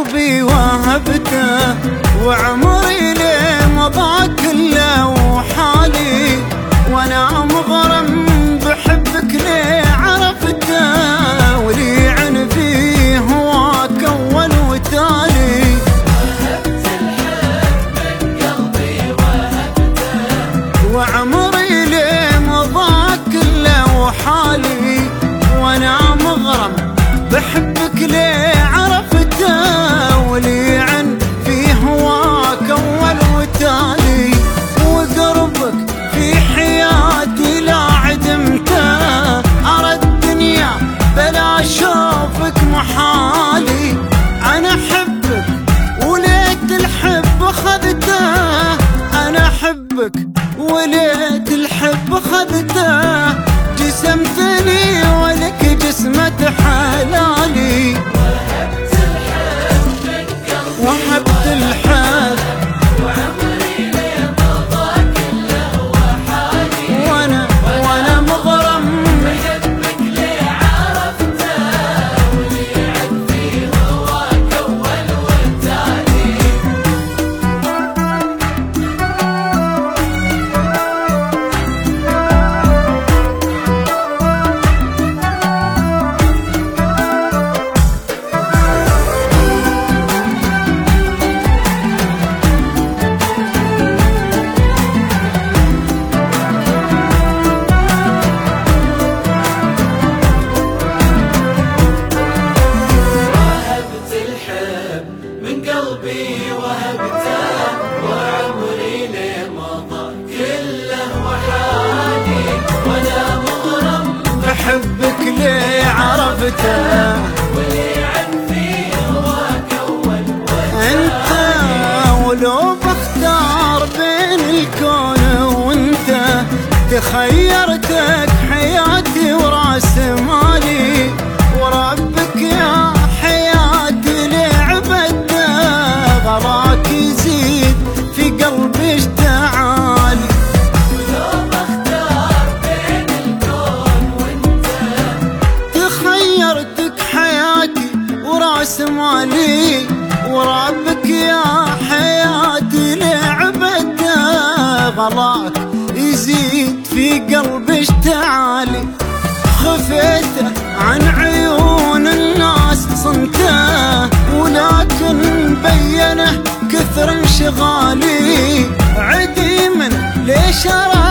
قلبي وهبته وعمري ليه مضى كله وحالي، وانا مغرم بحبك ليه عرفته، ولي عن فيه هواك اول وتالي. وهبت الحب من قلبي وهبته وعمري ليه مضى كله وحالي، وانا مغرم بحبك ليه عرفته، ولي عن في هواك اول وتالي. وقربك في حياتي لا عدمته، ارى الدنيا بلا اشوفك محالي. انا احبك وليت الحب خذته، انا احبك وليت الحب خذته، جسمتني ولك جسمة حلالي. وهبت الحب وعمري ليه مضى كله وحالي، وانا مغرم بحبك ليه عرفته، ولي عن في هواك اول والتالي. من قلبي وهبته وعمري ليه مضى كله وحالي، وانا مغرم بحبك ليه عرفته، ولي عن في هواك اول انت ولو بختار بين الكون وانت، تخيرتك حياتي وراس مالي. وربك يا حياتي لعبته، غراك يزيد في قلبي اشتعالي. ولو بختار بين الكون وانت، تخيرتك حياتي وراس مالي. وربك يا حياتي لعبته، غلاك يزيد في قلبي اشتعالي. خفيته عن عيون الناس صنته، ولكن بينه كثر انشغالي. عدي من ليش أرى